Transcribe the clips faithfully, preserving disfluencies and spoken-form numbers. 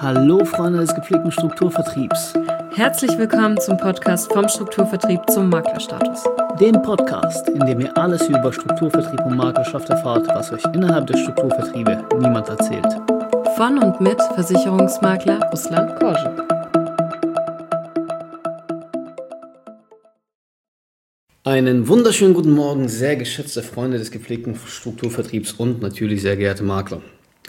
Hallo Freunde des gepflegten Strukturvertriebs. Herzlich willkommen zum Podcast vom Strukturvertrieb zum Maklerstatus. Dem Podcast, in dem ihr alles über Strukturvertrieb und Maklerschaft erfahrt, was euch innerhalb der Strukturvertriebe niemand erzählt. Von und mit Versicherungsmakler Ruslan Korschen. Einen wunderschönen guten Morgen, sehr geschätzte Freunde des gepflegten Strukturvertriebs und natürlich sehr geehrte Makler.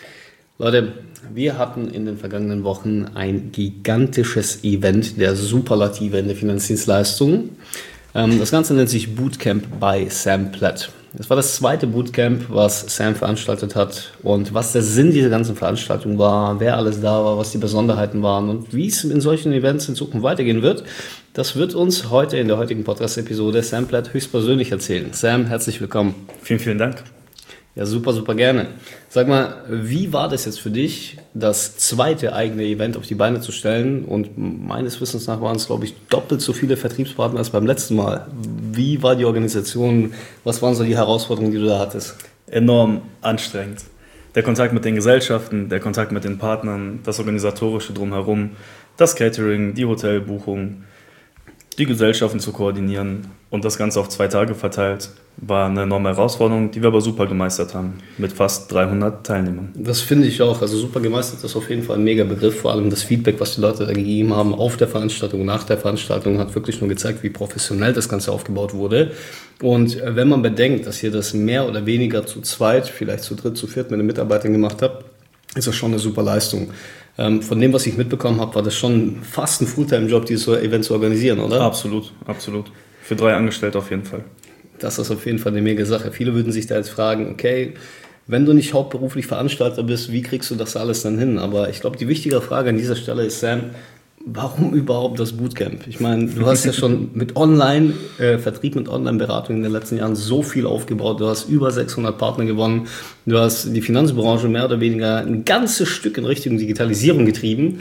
Leute, wir hatten in den vergangenen Wochen ein gigantisches Event der Superlative in der Finanzdienstleistung. Das Ganze nennt sich Bootcamp bei Sam Platt. Das war das zweite Bootcamp, was Sam veranstaltet hat, und was der Sinn dieser ganzen Veranstaltung war, wer alles da war, was die Besonderheiten waren und wie es in solchen Events in Zukunft weitergehen wird, das wird uns heute in der heutigen Podcast-Episode Sam Platt höchstpersönlich erzählen. Sam, herzlich willkommen. Vielen, vielen Dank. Ja, super, super gerne. Sag mal, wie war das jetzt für dich, das zweite eigene Event auf die Beine zu stellen? Und meines Wissens nach waren es, glaube ich, doppelt so viele Vertriebspartner als beim letzten Mal. Wie war die Organisation? Was waren so die Herausforderungen, die du da hattest? Enorm anstrengend. Der Kontakt mit den Gesellschaften, der Kontakt mit den Partnern, das Organisatorische drumherum, das Catering, die Hotelbuchung, die Gesellschaften zu koordinieren und das Ganze auf zwei Tage verteilt, war eine enorme Herausforderung, die wir aber super gemeistert haben, mit fast dreihundert Teilnehmern. Das finde ich auch, also super gemeistert ist auf jeden Fall ein mega Begriff, vor allem das Feedback, was die Leute da gegeben haben auf der Veranstaltung, nach der Veranstaltung, hat wirklich nur gezeigt, wie professionell das Ganze aufgebaut wurde. Und wenn man bedenkt, dass ihr das mehr oder weniger zu zweit, vielleicht zu dritt, zu viert mit den Mitarbeitern gemacht habt, ist das schon eine super Leistung. Von dem, was ich mitbekommen habe, war das schon fast ein Fulltime-Job, dieses Event zu organisieren, oder? Absolut, absolut. Für drei Angestellte auf jeden Fall. Das ist auf jeden Fall eine mega Sache. Viele würden sich da jetzt fragen, okay, wenn du nicht hauptberuflich Veranstalter bist, wie kriegst du das alles dann hin? Aber ich glaube, die wichtige Frage an dieser Stelle ist, Sam, warum überhaupt das Bootcamp? Ich meine, du hast ja schon mit Online, äh, Vertrieb mit Online-Beratung in den letzten Jahren so viel aufgebaut. Du hast über sechshundert Partner gewonnen. Du hast die Finanzbranche mehr oder weniger ein ganzes Stück in Richtung Digitalisierung getrieben.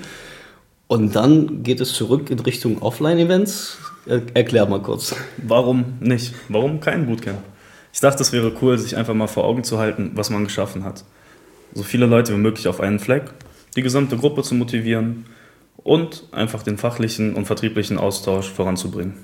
Und dann geht es zurück in Richtung Offline-Events. Erklär mal kurz. Warum nicht? Warum kein Bootcamp? Ich dachte, es wäre cool, sich einfach mal vor Augen zu halten, was man geschaffen hat. So viele Leute wie möglich auf einen Fleck, die gesamte Gruppe zu motivieren und einfach den fachlichen und vertrieblichen Austausch voranzubringen.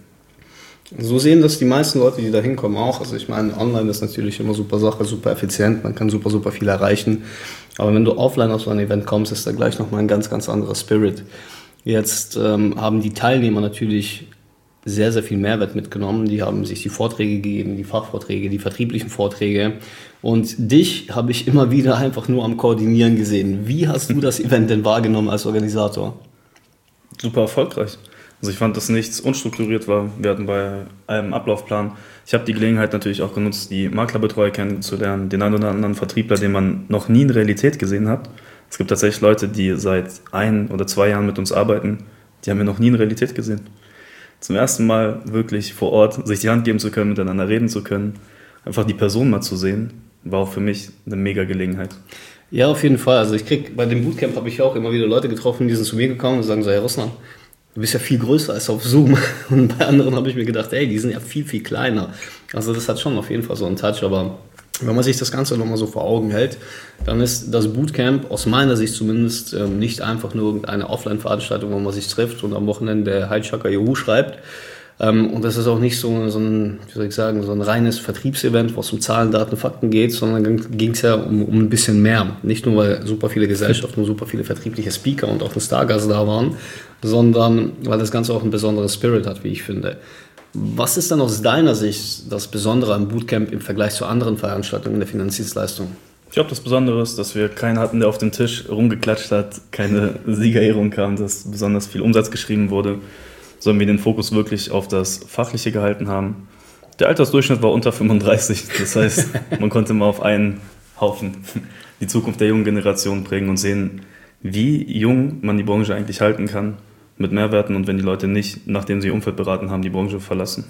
So sehen das die meisten Leute, die da hinkommen, auch. Also ich meine, online ist natürlich immer super Sache, super effizient, man kann super, super viel erreichen. Aber wenn du offline auf so ein Event kommst, ist da gleich nochmal ein ganz, ganz anderer Spirit. Jetzt ähm, haben die Teilnehmer natürlich sehr, sehr viel Mehrwert mitgenommen. Die haben sich die Vorträge gegeben, die Fachvorträge, die vertrieblichen Vorträge. Und dich habe ich immer wieder einfach nur am Koordinieren gesehen. Wie hast du das Event denn wahrgenommen als Organisator? Super erfolgreich. Also ich fand, dass nichts unstrukturiert war. Wir hatten bei einem Ablaufplan. Ich habe die Gelegenheit natürlich auch genutzt, die Maklerbetreuer kennenzulernen, den einen oder anderen Vertriebler, den man noch nie in Realität gesehen hat. Es gibt tatsächlich Leute, die seit ein oder zwei Jahren mit uns arbeiten, die haben wir noch nie in Realität gesehen. Zum ersten Mal wirklich vor Ort sich die Hand geben zu können, miteinander reden zu können, einfach die Person mal zu sehen, war auch für mich eine mega Gelegenheit. Ja, auf jeden Fall. Also ich krieg bei dem Bootcamp habe ich auch immer wieder Leute getroffen, die sind zu mir gekommen und sagen so, Herr Ruslan, du bist ja viel größer als auf Zoom. Und bei anderen habe ich mir gedacht, ey, die sind ja viel, viel kleiner. Also das hat schon auf jeden Fall so einen Touch, aber wenn man sich das Ganze nochmal so vor Augen hält, dann ist das Bootcamp aus meiner Sicht zumindest ähm, nicht einfach nur irgendeine Offline-Veranstaltung, wo man sich trifft und am Wochenende der Heidschaka Juhu schreibt. Ähm, und das ist auch nicht so, so ein, wie soll ich sagen, so ein reines Vertriebsevent, wo es um Zahlen, Daten, Fakten geht, sondern ging es ja um, um ein bisschen mehr. Nicht nur, weil super viele Gesellschaften und super viele vertriebliche Speaker und auch ein Stargast da waren, sondern weil das Ganze auch einen besonderen Spirit hat, wie ich finde. Was ist dann aus deiner Sicht das Besondere am Bootcamp im Vergleich zu anderen Veranstaltungen in der Finanzdienstleistung? Ich glaube, das Besondere ist, dass wir keinen hatten, der auf dem Tisch rumgeklatscht hat, keine Siegerehrung kam, dass besonders viel Umsatz geschrieben wurde, sondern wir den Fokus wirklich auf das Fachliche gehalten haben. Der Altersdurchschnitt war unter fünfunddreißig, das heißt, man konnte mal auf einen Haufen die Zukunft der jungen Generation prägen und sehen, wie jung man die Branche eigentlich halten kann, mit Mehrwerten, und wenn die Leute nicht, nachdem sie ihr Umfeld beraten haben, die Branche verlassen.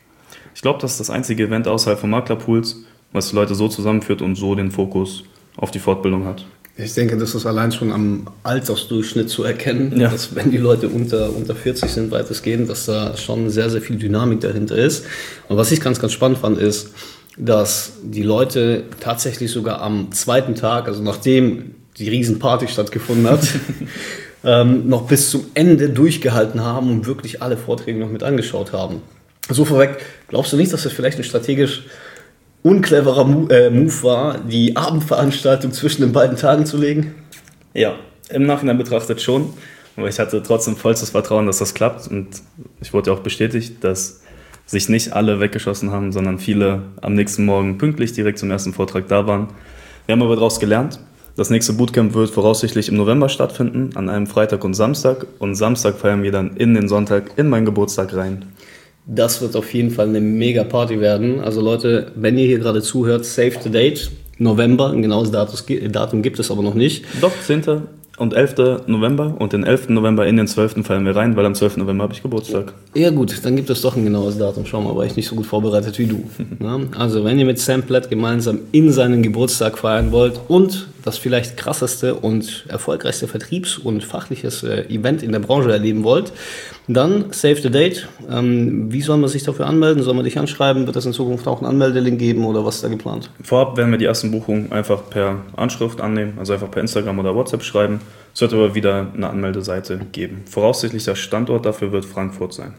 Ich glaube, das ist das einzige Event außerhalb von Maklerpools, was die Leute so zusammenführt und so den Fokus auf die Fortbildung hat. Ich denke, das ist allein schon am Altersdurchschnitt zu erkennen, ja, dass wenn die Leute unter, unter vierzig sind, weitestgehend, dass da schon sehr, sehr viel Dynamik dahinter ist. Und was ich ganz, ganz spannend fand, ist, dass die Leute tatsächlich sogar am zweiten Tag, also nachdem die Riesenparty stattgefunden hat, ähm, noch bis zum Ende durchgehalten haben und wirklich alle Vorträge noch mit angeschaut haben. So vorweg, glaubst du nicht, dass das vielleicht ein strategisch uncleverer Move, äh, Move war, die Abendveranstaltung zwischen den beiden Tagen zu legen? Ja, im Nachhinein betrachtet schon, aber ich hatte trotzdem vollstes Vertrauen, dass das klappt und ich wurde auch bestätigt, dass sich nicht alle weggeschossen haben, sondern viele am nächsten Morgen pünktlich direkt zum ersten Vortrag da waren. Wir haben aber daraus gelernt. Das nächste Bootcamp wird voraussichtlich im November stattfinden, an einem Freitag und Samstag. Und Samstag feiern wir dann in den Sonntag, in meinen Geburtstag rein. Das wird auf jeden Fall eine mega Party werden. Also Leute, wenn ihr hier gerade zuhört, save the date. November, ein genaues Datum gibt es aber noch nicht. Doch, zehnten und elften November und den elften November in den zwölften feiern wir rein, weil am zwölften November habe ich Geburtstag. Ja gut, dann gibt es doch ein genaues Datum. Schau mal, war ich nicht so gut vorbereitet wie du. Ja, also wenn ihr mit Sam Platt gemeinsam in seinen Geburtstag feiern wollt und das vielleicht krasseste und erfolgreichste Vertriebs- und fachliches äh, Event in der Branche erleben wollt, dann save the date. Ähm, wie soll man sich dafür anmelden? Soll man dich anschreiben? Wird es in Zukunft auch einen Anmeldelink geben oder was ist da geplant? Vorab werden wir die ersten Buchungen einfach per Anschrift annehmen, also einfach per Instagram oder WhatsApp schreiben. Es wird aber wieder eine Anmeldeseite geben. Voraussichtlicher Standort dafür wird Frankfurt sein.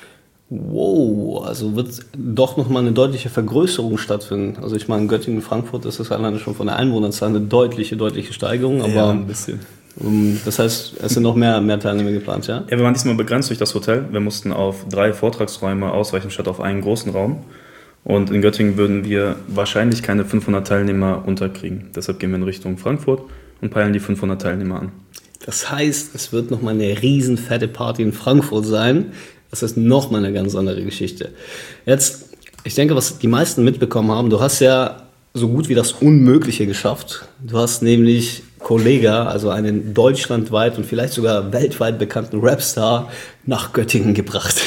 Wow, also wird doch nochmal eine deutliche Vergrößerung stattfinden. Also ich meine, Göttingen, Frankfurt, das ist alleine schon von der Einwohnerzahl eine deutliche, deutliche Steigerung. Aber ja, ein bisschen. Um, das heißt, es sind noch mehr, mehr Teilnehmer geplant, ja? Ja, wir waren diesmal begrenzt durch das Hotel. Wir mussten auf drei Vortragsräume ausweichen, statt auf einen großen Raum. Und in Göttingen würden wir wahrscheinlich keine fünfhundert Teilnehmer unterkriegen. Deshalb gehen wir in Richtung Frankfurt und peilen die fünfhundert Teilnehmer an. Das heißt, es wird nochmal eine riesen fette Party in Frankfurt sein. Das ist nochmal eine ganz andere Geschichte. Jetzt, ich denke, was die meisten mitbekommen haben, du hast ja so gut wie das Unmögliche geschafft. Du hast nämlich Kollegah, also einen deutschlandweit und vielleicht sogar weltweit bekannten Rapstar, nach Göttingen gebracht.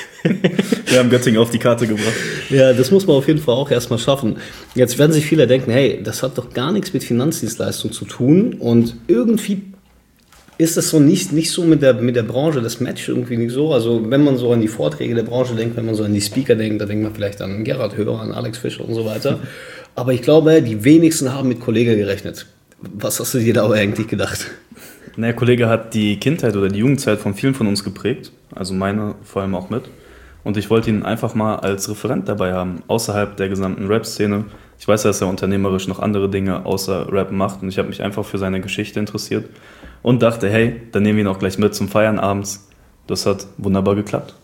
Wir haben Göttingen auf die Karte gebracht. Ja, das muss man auf jeden Fall auch erstmal schaffen. Jetzt werden sich viele denken, hey, das hat doch gar nichts mit Finanzdienstleistung zu tun und irgendwie ist das so nicht, nicht so mit der, mit der Branche, das Match irgendwie nicht so. Also wenn man so an die Vorträge der Branche denkt, wenn man so an die Speaker denkt, da denkt man vielleicht an Gerhard Hörer, an Alex Fischer und so weiter. Aber ich glaube, die wenigsten haben mit Kollegah gerechnet. Was hast du dir da aber eigentlich gedacht? Naja, Kollegah hat die Kindheit oder die Jugendzeit von vielen von uns geprägt, also meine vor allem auch mit. Und ich wollte ihn einfach mal als Referent dabei haben, außerhalb der gesamten Rap-Szene. Ich weiß, dass er unternehmerisch noch andere Dinge außer Rap macht und ich habe mich einfach für seine Geschichte interessiert und dachte, hey, dann nehmen wir ihn auch gleich mit zum Feiern abends. Das hat wunderbar geklappt.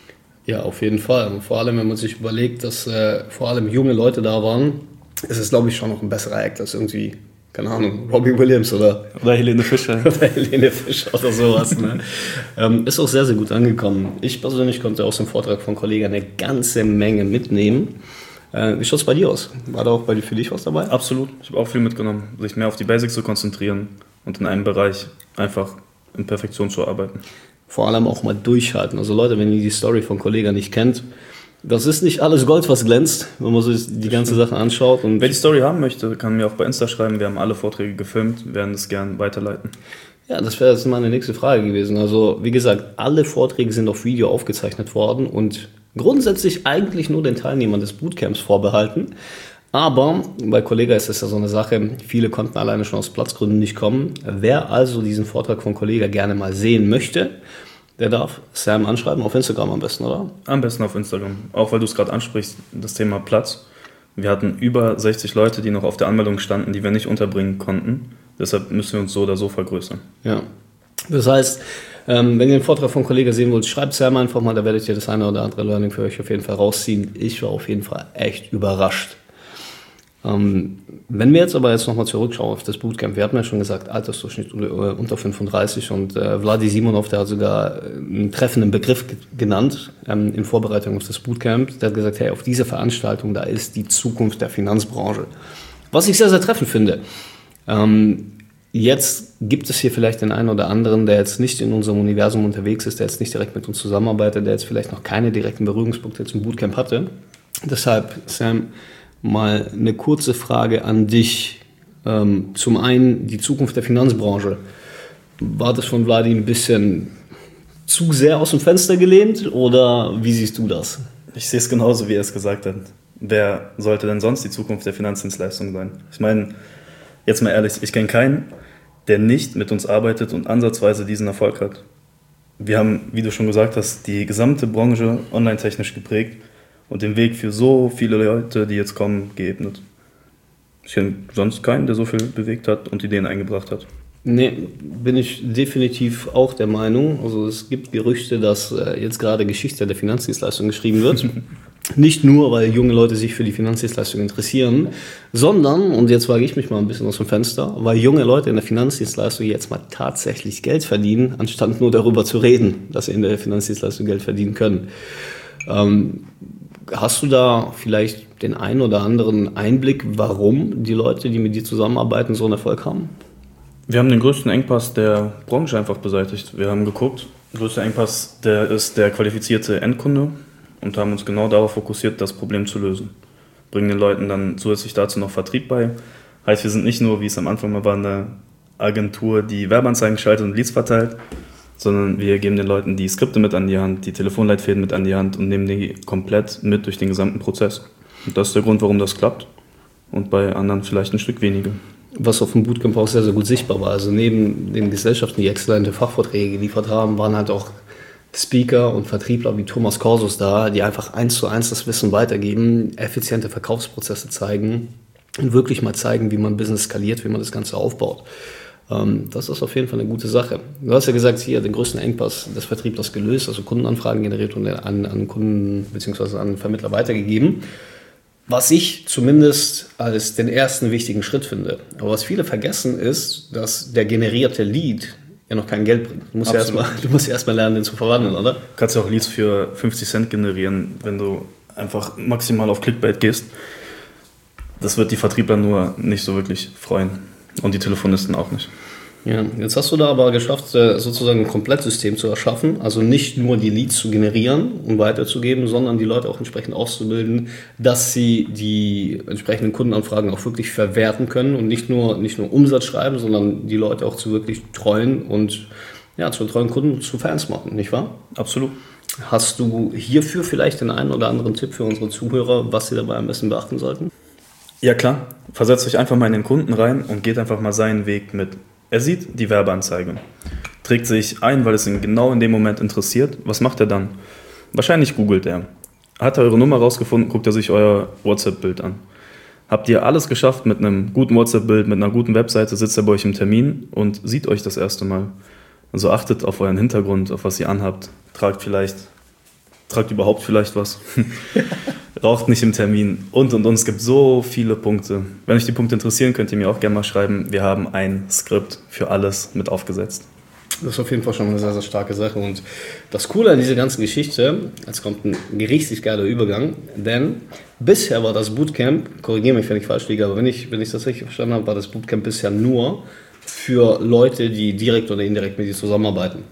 Ja, auf jeden Fall. Und vor allem, wenn man sich überlegt, dass äh, vor allem junge Leute da waren, ist es, glaube ich, schon noch ein besserer Act als irgendwie, keine Ahnung, Robbie Williams oder, oder Helene Fischer. oder Helene Fischer oder sowas. Ne? ähm, ist auch sehr, sehr gut angekommen. Ich persönlich konnte aus dem Vortrag von Kollegah eine ganze Menge mitnehmen. Äh, wie schaut es bei dir aus? War da auch bei dir, für dich was dabei? Absolut. Ich habe auch viel mitgenommen, sich mehr auf die Basics zu konzentrieren und in einem Bereich einfach in Perfektion zu arbeiten. Vor allem auch mal durchhalten. Also Leute, wenn ihr die Story von Kollegah nicht kennt, das ist nicht alles Gold, was glänzt, wenn man sich die ganze Sache anschaut. Und wer die Story haben möchte, kann mir auch bei Insta schreiben. Wir haben alle Vorträge gefilmt, werden es gern weiterleiten. Ja, das wäre jetzt meine nächste Frage gewesen. Also wie gesagt, alle Vorträge sind auf Video aufgezeichnet worden und grundsätzlich eigentlich nur den Teilnehmern des Bootcamps vorbehalten. Aber bei Kollegah ist das ja so eine Sache, viele konnten alleine schon aus Platzgründen nicht kommen. Wer also diesen Vortrag von Kollegah gerne mal sehen möchte, der darf Sam anschreiben, auf Instagram am besten, oder? Am besten auf Instagram, auch weil du es gerade ansprichst, das Thema Platz. Wir hatten über sechzig Leute, die noch auf der Anmeldung standen, die wir nicht unterbringen konnten. Deshalb müssen wir uns so oder so vergrößern. Ja, das heißt, ähm, wenn ihr den Vortrag von Kollegah sehen wollt, schreibt Sam einfach mal, da werdet ihr das eine oder andere Learning für euch auf jeden Fall rausziehen. Ich war auf jeden Fall echt überrascht. Ähm, wenn wir jetzt aber jetzt nochmal zurückschauen auf das Bootcamp, wir hatten ja schon gesagt, Altersdurchschnitt unter fünfunddreißig und äh, Vladi Simonov, der hat sogar einen treffenden Begriff ge- genannt ähm, in Vorbereitung auf das Bootcamp. Der hat gesagt, hey, auf dieser Veranstaltung, da ist die Zukunft der Finanzbranche. Was ich sehr, sehr treffend finde. Ähm, jetzt gibt es hier vielleicht den einen oder anderen, der jetzt nicht in unserem Universum unterwegs ist, der jetzt nicht direkt mit uns zusammenarbeitet, der jetzt vielleicht noch keine direkten Berührungspunkte zum Bootcamp hatte. Deshalb, Sam, mal eine kurze Frage an dich. Ähm, zum einen die Zukunft der Finanzbranche. War das von Vladi ein bisschen zu sehr aus dem Fenster gelehnt oder wie siehst du das? Ich sehe es genauso, wie er es gesagt hat. Wer sollte denn sonst die Zukunft der Finanzdienstleistung sein? Ich meine, jetzt mal ehrlich, ich kenne keinen, der nicht mit uns arbeitet und ansatzweise diesen Erfolg hat. Wir haben, wie du schon gesagt hast, die gesamte Branche online-technisch geprägt und den Weg für so viele Leute, die jetzt kommen, geebnet. Ich kenne sonst keinen, der so viel bewegt hat und Ideen eingebracht hat. Nee, bin ich definitiv auch der Meinung. Also es gibt Gerüchte, dass äh, jetzt gerade Geschichte der Finanzdienstleistung geschrieben wird. Nicht nur, weil junge Leute sich für die Finanzdienstleistung interessieren, sondern, und jetzt wage ich mich mal ein bisschen aus dem Fenster, weil junge Leute in der Finanzdienstleistung jetzt mal tatsächlich Geld verdienen, anstatt nur darüber zu reden, dass sie in der Finanzdienstleistung Geld verdienen können. Ähm, hast du da vielleicht den einen oder anderen Einblick, warum die Leute, die mit dir zusammenarbeiten, so einen Erfolg haben? Wir haben den größten Engpass der Branche einfach beseitigt. Wir haben geguckt, der größte Engpass, der ist der qualifizierte Endkunde und haben uns genau darauf fokussiert, das Problem zu lösen. Bringen den Leuten dann zusätzlich dazu noch Vertrieb bei. Heißt, wir sind nicht nur, wie es am Anfang mal war, eine Agentur, die Werbeanzeigen schaltet und Leads verteilt, sondern wir geben den Leuten die Skripte mit an die Hand, die Telefonleitfäden mit an die Hand und nehmen die komplett mit durch den gesamten Prozess. Und das ist der Grund, warum das klappt und bei anderen vielleicht ein Stück weniger. Was auf dem Bootcamp auch sehr, sehr gut sichtbar war. Also neben den Gesellschaften, die exzellente Fachvorträge geliefert haben, waren halt auch Speaker und Vertriebler wie Thomas Korsus da, die einfach eins zu eins das Wissen weitergeben, effiziente Verkaufsprozesse zeigen und wirklich mal zeigen, wie man Business skaliert, wie man das Ganze aufbaut. Das ist auf jeden Fall eine gute Sache. Du hast ja gesagt, hier den größten Engpass des Vertrieblers gelöst, also Kundenanfragen generiert und an, an Kunden bzw. an Vermittler weitergegeben. Was ich zumindest als den ersten wichtigen Schritt finde. Aber was viele vergessen ist, dass der generierte Lead ja noch kein Geld bringt. Du musst ja erstmal, du musst ja erstmal lernen, den zu verwandeln, oder? Du kannst ja auch Leads für fünfzig Cent generieren, wenn du einfach maximal auf Clickbait gehst. Das wird die Vertriebler nur nicht so wirklich freuen. Und die Telefonisten auch nicht. Ja, jetzt hast du da aber geschafft, sozusagen ein Komplettsystem zu erschaffen, also nicht nur die Leads zu generieren und weiterzugeben, sondern die Leute auch entsprechend auszubilden, dass sie die entsprechenden Kundenanfragen auch wirklich verwerten können und nicht nur, nicht nur Umsatz schreiben, sondern die Leute auch zu wirklich treuen und ja, zu treuen Kunden, zu Fans machen, nicht wahr? Absolut. Hast du hierfür vielleicht den einen oder anderen Tipp für unsere Zuhörer, was sie dabei am besten beachten sollten? Ja klar, versetzt euch einfach mal in den Kunden rein und geht einfach mal seinen Weg mit. Er sieht die Werbeanzeige, trägt sich ein, weil es ihn genau in dem Moment interessiert. Was macht er dann? Wahrscheinlich googelt er. Hat er eure Nummer rausgefunden, guckt er sich euer WhatsApp-Bild an. Habt ihr alles geschafft mit einem guten WhatsApp-Bild, mit einer guten Webseite, sitzt er bei euch im Termin und sieht euch das erste Mal. Also achtet auf euren Hintergrund, auf was ihr anhabt. Tragt vielleicht, tragt überhaupt vielleicht was. Raucht nicht im Termin und und und. Es gibt so viele Punkte. Wenn euch die Punkte interessieren, könnt ihr mir auch gerne mal schreiben. Wir haben ein Skript für alles mit aufgesetzt. Das ist auf jeden Fall schon eine sehr, sehr starke Sache. Und das Coole an dieser ganzen Geschichte, jetzt kommt ein richtig geiler Übergang, denn bisher war das Bootcamp, korrigiere mich, wenn ich falsch liege, aber wenn ich, wenn ich das richtig verstanden habe, war das Bootcamp bisher nur für Leute, die direkt oder indirekt mit dir zusammenarbeiten.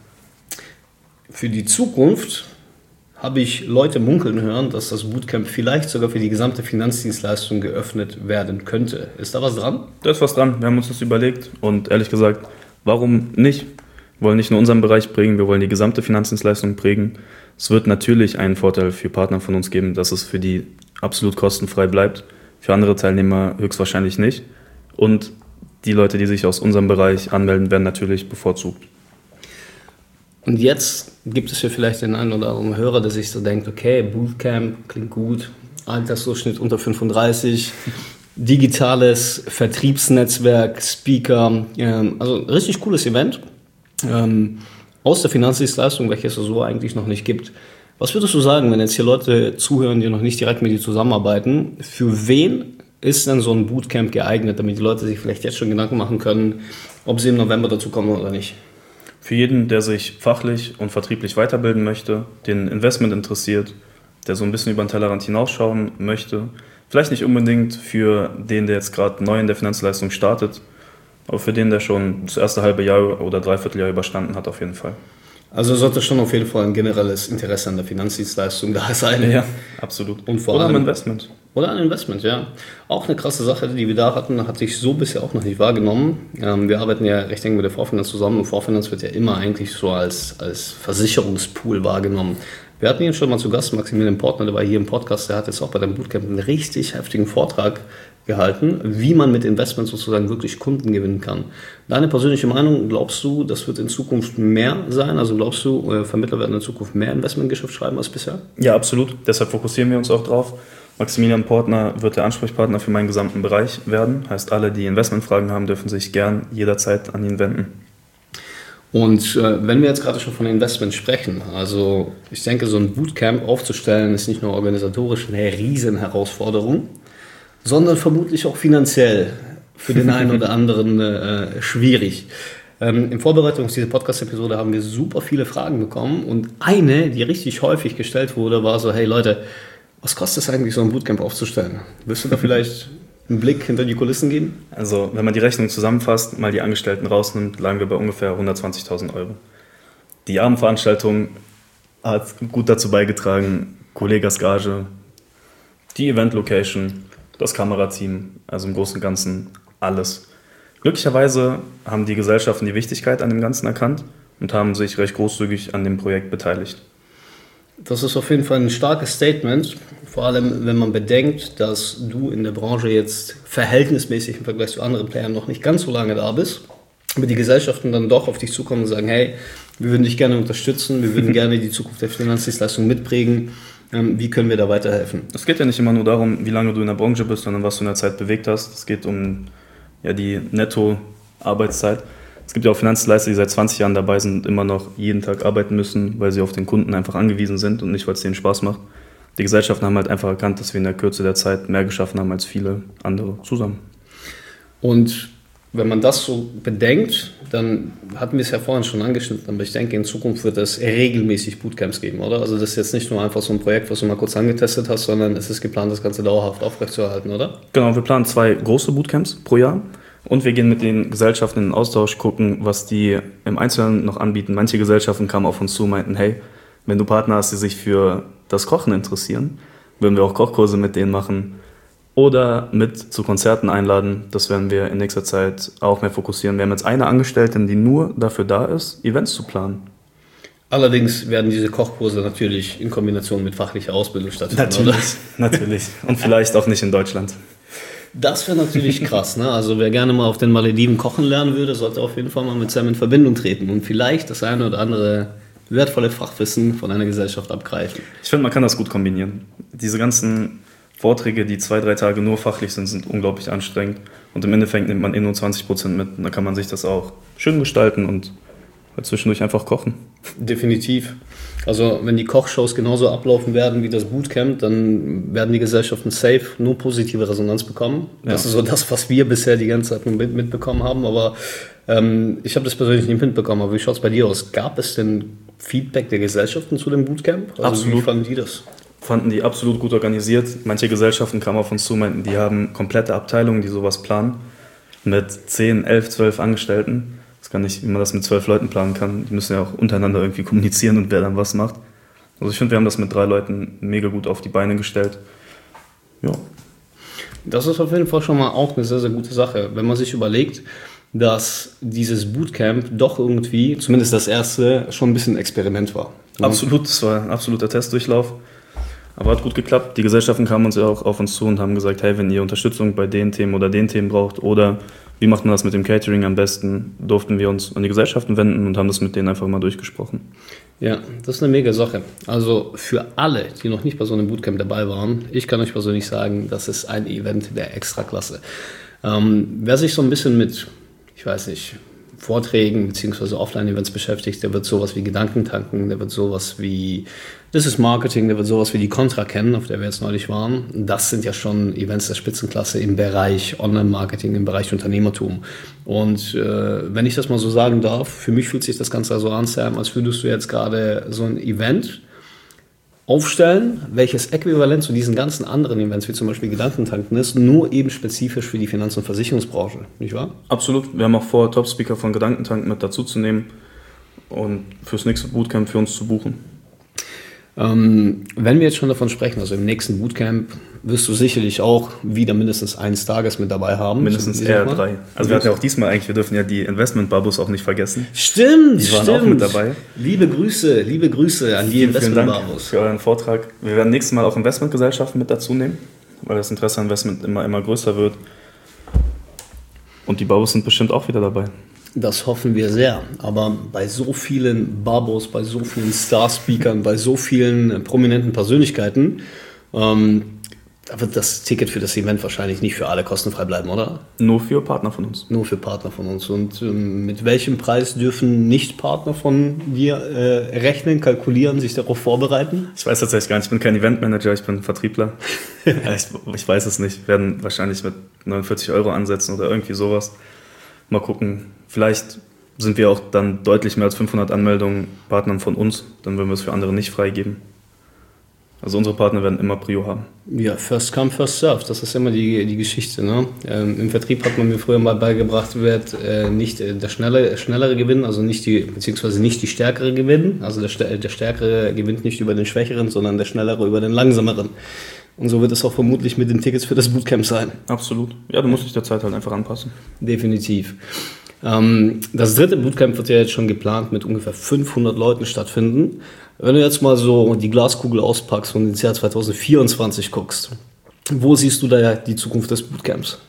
Für die Zukunft habe ich Leute munkeln hören, dass das Bootcamp vielleicht sogar für die gesamte Finanzdienstleistung geöffnet werden könnte. Ist da was dran? Da ist was dran. Wir haben uns das überlegt und ehrlich gesagt, warum nicht? Wir wollen nicht nur unseren Bereich prägen, wir wollen die gesamte Finanzdienstleistung prägen. Es wird natürlich einen Vorteil für Partner von uns geben, dass es für die absolut kostenfrei bleibt. Für andere Teilnehmer höchstwahrscheinlich nicht. Und die Leute, die sich aus unserem Bereich anmelden, werden natürlich bevorzugt. Und jetzt gibt es hier vielleicht den einen oder anderen Hörer, der sich so denkt, okay, Bootcamp klingt gut, Altersdurchschnitt unter fünfunddreißig, digitales Vertriebsnetzwerk, Speaker, ähm, also ein richtig cooles Event ähm, aus der Finanzdienstleistung, welches es so eigentlich noch nicht gibt. Was würdest du sagen, wenn jetzt hier Leute zuhören, die noch nicht direkt mit dir zusammenarbeiten, für wen ist denn so ein Bootcamp geeignet, damit die Leute sich vielleicht jetzt schon Gedanken machen können, ob sie im November dazu kommen oder nicht? Für jeden, der sich fachlich und vertrieblich weiterbilden möchte, den Investment interessiert, der so ein bisschen über den Tellerrand hinausschauen möchte, vielleicht nicht unbedingt für den, der jetzt gerade neu in der Finanzleistung startet, aber für den, der schon das erste halbe Jahr oder Dreivierteljahr überstanden hat, auf jeden Fall. Also sollte schon auf jeden Fall ein generelles Interesse an der Finanzdienstleistung da sein. Ja, absolut. Und vor oder allem, am Investment. Oder ein Investment, ja. Auch eine krasse Sache, die wir da hatten, hatte ich so bisher auch noch nicht wahrgenommen. Ähm, wir arbeiten ja recht eng mit der Vorfinanz zusammen und Vorfinanz wird ja immer eigentlich so als, als Versicherungspool wahrgenommen. Wir hatten ihn schon mal zu Gast, Maximilian Portner, der war hier im Podcast, der hat jetzt auch bei deinem Bootcamp einen richtig heftigen Vortrag gehalten, wie man mit Investments sozusagen wirklich Kunden gewinnen kann. Deine persönliche Meinung, glaubst du, das wird in Zukunft mehr sein? Also glaubst du, äh, Vermittler werden in Zukunft mehr Investmentgeschäft schreiben als bisher? Ja, absolut. Deshalb fokussieren wir uns auch drauf. Maximilian Portner wird der Ansprechpartner für meinen gesamten Bereich werden. Heißt, alle, die Investmentfragen haben, dürfen sich gern jederzeit an ihn wenden. Und äh, wenn wir jetzt gerade schon von Investment sprechen, also ich denke, so ein Bootcamp aufzustellen, ist nicht nur organisatorisch eine riesen Herausforderung, sondern vermutlich auch finanziell für den einen oder anderen äh, schwierig. Ähm, in Vorbereitung auf diese Podcast-Episode haben wir super viele Fragen bekommen und eine, die richtig häufig gestellt wurde, war so, hey Leute, was kostet es eigentlich, so ein Bootcamp aufzustellen? Willst du da vielleicht einen Blick hinter die Kulissen geben? Also wenn man die Rechnung zusammenfasst, mal die Angestellten rausnimmt, lagen wir bei ungefähr hundertzwanzigtausend Euro. Die Abendveranstaltung hat gut dazu beigetragen, Kollegas Gage, die Event-Location, das Kamerateam, also im Großen und Ganzen alles. Glücklicherweise haben die Gesellschaften die Wichtigkeit an dem Ganzen erkannt und haben sich recht großzügig an dem Projekt beteiligt. Das ist auf jeden Fall ein starkes Statement, vor allem wenn man bedenkt, dass du in der Branche jetzt verhältnismäßig im Vergleich zu anderen Playern noch nicht ganz so lange da bist, aber die Gesellschaften dann doch auf dich zukommen und sagen, hey, wir würden dich gerne unterstützen, wir würden gerne die Zukunft der Finanzdienstleistung mitprägen. Wie können wir da weiterhelfen? Es geht ja nicht immer nur darum, wie lange du in der Branche bist, sondern was du in der Zeit bewegt hast. Es geht um ja, die Netto-Arbeitszeit. Es gibt ja auch Finanzdienstleister, die seit zwanzig Jahren dabei sind und immer noch jeden Tag arbeiten müssen, weil sie auf den Kunden einfach angewiesen sind und nicht, weil es denen Spaß macht. Die Gesellschaften haben halt einfach erkannt, dass wir in der Kürze der Zeit mehr geschaffen haben als viele andere zusammen. Und wenn man das so bedenkt, dann hatten wir es ja vorhin schon angeschnitten, aber ich denke, in Zukunft wird es regelmäßig Bootcamps geben, oder? Also das ist jetzt nicht nur einfach so ein Projekt, was du mal kurz angetestet hast, sondern es ist geplant, das Ganze dauerhaft aufrechtzuerhalten, oder? Genau, wir planen zwei große Bootcamps pro Jahr und wir gehen mit den Gesellschaften in den Austausch, gucken, was die im Einzelnen noch anbieten. Manche Gesellschaften kamen auf uns zu und meinten, hey, wenn du Partner hast, die sich für das Kochen interessieren, würden wir auch Kochkurse mit denen machen. Oder mit zu Konzerten einladen. Das werden wir in nächster Zeit auch mehr fokussieren. Wir haben jetzt eine Angestellte, die nur dafür da ist, Events zu planen. Allerdings werden diese Kochkurse natürlich in Kombination mit fachlicher Ausbildung stattfinden. Natürlich, oder? Natürlich. Und vielleicht auch nicht in Deutschland. Das wäre natürlich krass, ne? Also wer gerne mal auf den Malediven kochen lernen würde, sollte auf jeden Fall mal mit Sam in Verbindung treten und vielleicht das eine oder andere wertvolle Fachwissen von einer Gesellschaft abgreifen. Ich finde, man kann das gut kombinieren. Diese ganzen Vorträge, die zwei, drei Tage nur fachlich sind, sind unglaublich anstrengend. Und im Endeffekt nimmt man eh nur zwanzig Prozent mit. Und dann kann man sich das auch schön gestalten und halt zwischendurch einfach kochen. Definitiv. Also wenn die Kochshows genauso ablaufen werden wie das Bootcamp, dann werden die Gesellschaften safe nur positive Resonanz bekommen. Ja. Das ist so das, was wir bisher die ganze Zeit mit, mitbekommen haben. Aber ähm, ich habe das persönlich nicht mitbekommen. Aber wie schaut es bei dir aus? Gab es denn Feedback der Gesellschaften zu dem Bootcamp? Also absolut. Wie fanden die das? Fanden die absolut gut organisiert. Manche Gesellschaften kamen auf uns zu, meinten, die haben komplette Abteilungen, die sowas planen, mit zehn, elf, zwölf Angestellten. Das kann nicht, wie man das mit zwölf Leuten planen kann. Die müssen ja auch untereinander irgendwie kommunizieren und wer dann was macht. Also ich finde, wir haben das mit drei Leuten mega gut auf die Beine gestellt. Ja. Das ist auf jeden Fall schon mal auch eine sehr, sehr gute Sache. Wenn man sich überlegt, dass dieses Bootcamp doch irgendwie, zumindest das erste, schon ein bisschen ein Experiment war. Absolut, das war ein absoluter Testdurchlauf. Aber hat gut geklappt. Die Gesellschaften kamen uns ja auch auf uns zu und haben gesagt, hey, wenn ihr Unterstützung bei den Themen oder den Themen braucht oder wie macht man das mit dem Catering am besten, durften wir uns an die Gesellschaften wenden und haben das mit denen einfach mal durchgesprochen. Ja, das ist eine mega Sache. Also für alle, die noch nicht bei so einem Bootcamp dabei waren, ich kann euch persönlich sagen, das ist ein Event der Extraklasse. Ähm, wer sich so ein bisschen mit, ich weiß nicht, Vorträgen bzw. Offline-Events beschäftigt, der wird sowas wie Gedanken tanken, der wird sowas wie Das ist Marketing, der wird sowas wie die Contra kennen, auf der wir jetzt neulich waren. Das sind ja schon Events der Spitzenklasse im Bereich Online-Marketing, im Bereich Unternehmertum. Und äh, wenn ich das mal so sagen darf, für mich fühlt sich das Ganze also an, Sam, als würdest du jetzt gerade so ein Event aufstellen, welches äquivalent zu diesen ganzen anderen Events, wie zum Beispiel Gedankentanken ist, nur eben spezifisch für die Finanz- und Versicherungsbranche, nicht wahr? Absolut. Wir haben auch vor, Top-Speaker von Gedankentanken mit dazu zu nehmen und fürs nächste Bootcamp für uns zu buchen. Ähm, wenn wir jetzt schon davon sprechen, also im nächsten Bootcamp wirst du sicherlich auch wieder mindestens eines Tages mit dabei haben. Mindestens eher drei. Also wir hatten ja auch diesmal eigentlich, wir dürfen ja die Investment-Babos auch nicht vergessen. Stimmt, Die waren stimmt. auch mit dabei. Liebe Grüße, liebe Grüße an die Investment-Babos. Für euren Vortrag. Wir werden nächstes Mal auch Investmentgesellschaften mit dazu nehmen, weil das Interesse an Investment immer, immer größer wird. Und die Babos sind bestimmt auch wieder dabei. Das hoffen wir sehr. Aber bei so vielen Babos, bei so vielen Star-Speakern, bei so vielen prominenten Persönlichkeiten, ähm, da wird das Ticket für das Event wahrscheinlich nicht für alle kostenfrei bleiben, oder? Nur für Partner von uns. Nur für Partner von uns. Und ähm, mit welchem Preis dürfen Nicht-Partner von dir äh, rechnen, kalkulieren, sich darauf vorbereiten? Ich weiß tatsächlich gar nicht. Ich bin kein Eventmanager, ich bin Vertriebler. ich, ich weiß es nicht. Wir werden wahrscheinlich mit neunundvierzig Euro ansetzen oder irgendwie sowas. Mal gucken. Vielleicht sind wir auch dann deutlich mehr als fünfhundert Anmeldungen Partnern von uns. Dann würden wir es für andere nicht freigeben. Also unsere Partner werden immer Prio haben. Ja, first come, first serve. Das ist immer die, die Geschichte. Ne? Ähm, Im Vertrieb hat man mir früher mal beigebracht, wird äh, nicht äh, der schnelle, schnellere gewinnen, also nicht die, beziehungsweise nicht die stärkere gewinnen. Also der, der Stärkere gewinnt nicht über den Schwächeren, sondern der Schnellere über den Langsameren. Und so wird es auch vermutlich mit den Tickets für das Bootcamp sein. Absolut. Ja, du musst dich der Zeit halt einfach anpassen. Definitiv. Ähm, das dritte Bootcamp wird ja jetzt schon geplant mit ungefähr fünfhundert Leuten stattfinden. Wenn du jetzt mal so die Glaskugel auspackst und ins Jahr zwanzig vierundzwanzig guckst, wo siehst du da die Zukunft des Bootcamps?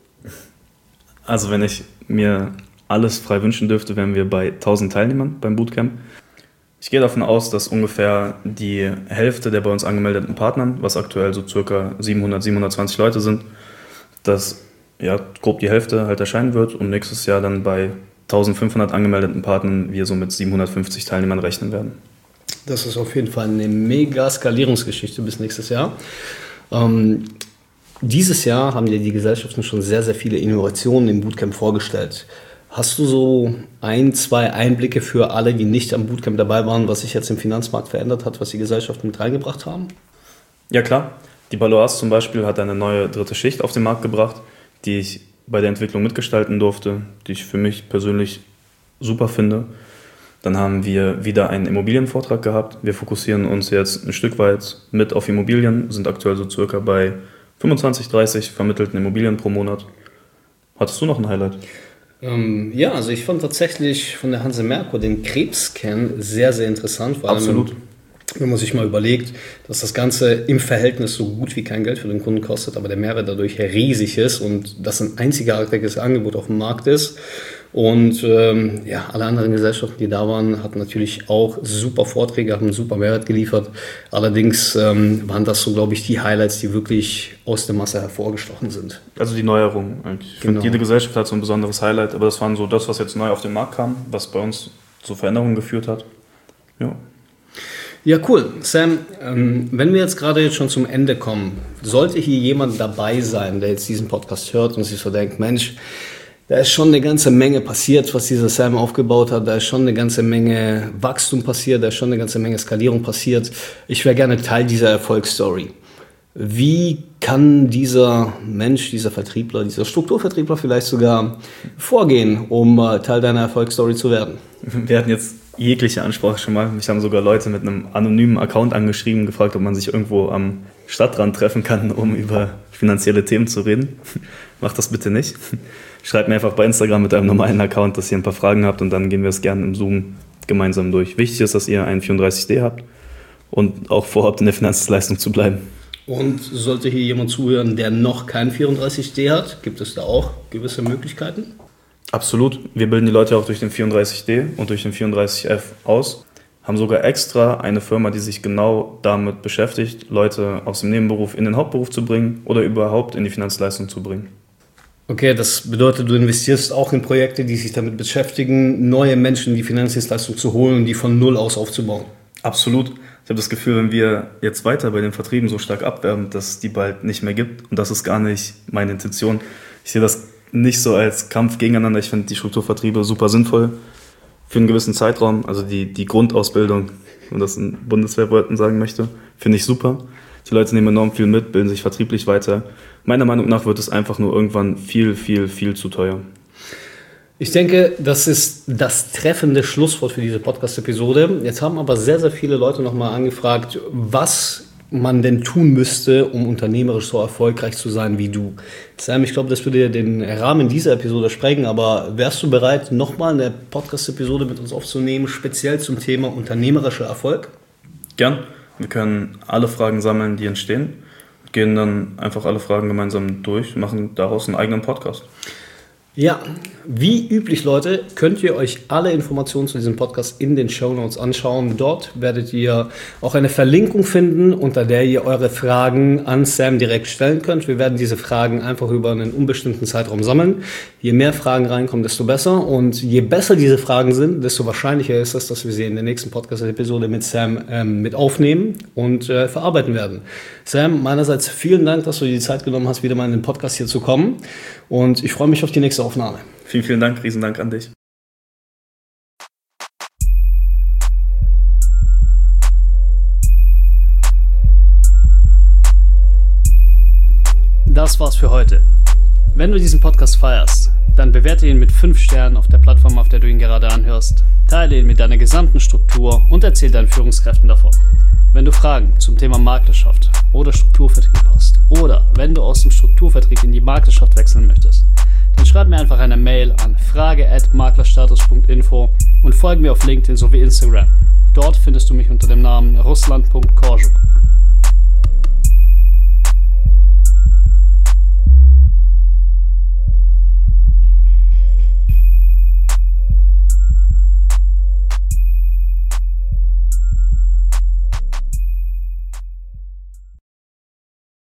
Also wenn ich mir alles frei wünschen dürfte, wären wir bei tausend Teilnehmern beim Bootcamp. Ich gehe davon aus, dass ungefähr die Hälfte der bei uns angemeldeten Partnern, was aktuell so circa siebenhundert, siebenhundertzwanzig Leute sind, dass ja, grob die Hälfte halt erscheinen wird und nächstes Jahr dann bei eintausendfünfhundert angemeldeten Partnern wir so mit siebenhundertfünfzig Teilnehmern rechnen werden. Das ist auf jeden Fall eine mega Skalierungsgeschichte bis nächstes Jahr. Ähm, dieses Jahr haben ja die Gesellschaften schon sehr, sehr viele Innovationen im Bootcamp vorgestellt. Hast du so ein, zwei Einblicke für alle, die nicht am Bootcamp dabei waren, was sich jetzt im Finanzmarkt verändert hat, was die Gesellschaften mit reingebracht haben? Ja klar, die Baloise zum Beispiel hat eine neue dritte Schicht auf den Markt gebracht, die ich bei der Entwicklung mitgestalten durfte, die ich für mich persönlich super finde. Dann haben wir wieder einen Immobilienvortrag gehabt. Wir fokussieren uns jetzt ein Stück weit mit auf Immobilien, sind aktuell so circa bei fünfundzwanzig, dreißig vermittelten Immobilien pro Monat. Hattest du noch ein Highlight? Ähm, ja, also ich fand tatsächlich von der Hanse Merkur den Krebsscan sehr, sehr interessant. Vor allem, Absolut. wenn man sich mal überlegt, dass das Ganze im Verhältnis so gut wie kein Geld für den Kunden kostet, aber der Mehrwert dadurch riesig ist und das ein einzigartiges Angebot auf dem Markt ist. Und ähm, ja, alle anderen Gesellschaften, die da waren, hatten natürlich auch super Vorträge, haben einen super Mehrwert geliefert. Allerdings ähm, waren das so, glaube ich, die Highlights, die wirklich aus der Masse hervorgestochen sind. Also die Neuerungen eigentlich. Ich Genau. finde, jede Gesellschaft hat so ein besonderes Highlight, aber das waren so das, was jetzt neu auf den Markt kam, was bei uns zu Veränderungen geführt hat. Ja. Ja, cool. Sam, ähm, wenn wir jetzt gerade jetzt schon zum Ende kommen, sollte hier jemand dabei sein, der jetzt diesen Podcast hört und sich so denkt, Mensch, da ist schon eine ganze Menge passiert, was dieser Sam aufgebaut hat. Da ist schon eine ganze Menge Wachstum passiert, da ist schon eine ganze Menge Skalierung passiert. Ich wäre gerne Teil dieser Erfolgsstory. Wie kann dieser Mensch, dieser Vertriebler, dieser Strukturvertriebler vielleicht sogar vorgehen, um Teil deiner Erfolgsstory zu werden? Wir hatten jetzt jegliche Ansprache schon mal. Mich haben sogar Leute mit einem anonymen Account angeschrieben, gefragt, ob man sich irgendwo am Stadtrand treffen kann, um über finanzielle Themen zu reden. Macht das bitte nicht. Schreibt mir einfach bei Instagram mit einem normalen Account, dass ihr ein paar Fragen habt und dann gehen wir es gerne im Zoom gemeinsam durch. Wichtig ist, dass ihr einen vierunddreißig D habt und auch vorhabt, in der Finanzleistung zu bleiben. Und sollte hier jemand zuhören, der noch kein vierunddreißig D hat, gibt es da auch gewisse Möglichkeiten? Absolut. Wir bilden die Leute auch durch den vierunddreißig D und durch den vierunddreißig F aus. Haben sogar extra eine Firma, die sich genau damit beschäftigt, Leute aus dem Nebenberuf in den Hauptberuf zu bringen oder überhaupt in die Finanzleistung zu bringen. Okay, das bedeutet, du investierst auch in Projekte, die sich damit beschäftigen, neue Menschen in die Finanzdienstleistung zu holen und die von Null aus aufzubauen. Absolut. Ich habe das Gefühl, wenn wir jetzt weiter bei den Vertrieben so stark abwerben, dass es die bald nicht mehr gibt. Und das ist gar nicht meine Intention. Ich sehe das nicht so als Kampf gegeneinander. Ich finde die Strukturvertriebe super sinnvoll für einen gewissen Zeitraum. Also die, die Grundausbildung, wenn man das in Bundeswehrworten sagen möchte, finde ich super. Die Leute nehmen enorm viel mit, bilden sich vertrieblich weiter. Meiner Meinung nach wird es einfach nur irgendwann viel, viel, viel zu teuer. Ich denke, das ist das treffende Schlusswort für diese Podcast-Episode. Jetzt haben aber sehr, sehr viele Leute nochmal angefragt, was man denn tun müsste, um unternehmerisch so erfolgreich zu sein wie du. Sam, ich glaube, das würde den Rahmen dieser Episode sprengen, aber wärst du bereit, nochmal eine Podcast-Episode mit uns aufzunehmen, speziell zum Thema unternehmerischer Erfolg? Gern. Wir können alle Fragen sammeln, die entstehen, gehen dann einfach alle Fragen gemeinsam durch und machen daraus einen eigenen Podcast. Ja, wie üblich, Leute, könnt ihr euch alle Informationen zu diesem Podcast in den Shownotes anschauen. Dort werdet ihr auch eine Verlinkung finden, unter der ihr eure Fragen an Sam direkt stellen könnt. Wir werden diese Fragen einfach über einen unbestimmten Zeitraum sammeln. Je mehr Fragen reinkommen, desto besser. Und je besser diese Fragen sind, desto wahrscheinlicher ist es, dass wir sie in der nächsten Podcast-Episode mit Sam ähm, mit aufnehmen und äh, verarbeiten werden. Sam, meinerseits vielen Dank, dass du dir die Zeit genommen hast, wieder mal in den Podcast hier zu kommen. Und ich freue mich auf die nächste Aufnahme. Vielen, vielen Dank, Riesendank an dich. Das war's für heute. Wenn du diesen Podcast feierst, dann bewerte ihn mit fünf Sternen auf der Plattform, auf der du ihn gerade anhörst. Teile ihn mit deiner gesamten Struktur und erzähl deinen Führungskräften davon. Wenn du Fragen zum Thema Maklerschaft oder Strukturvertrieb hast oder wenn du aus dem Strukturvertrieb in die Maklerschaft wechseln möchtest, dann schreib mir einfach eine Mail an frage at maklerstatus punkt info und folge mir auf LinkedIn sowie Instagram. Dort findest du mich unter dem Namen russland punkt korczuk.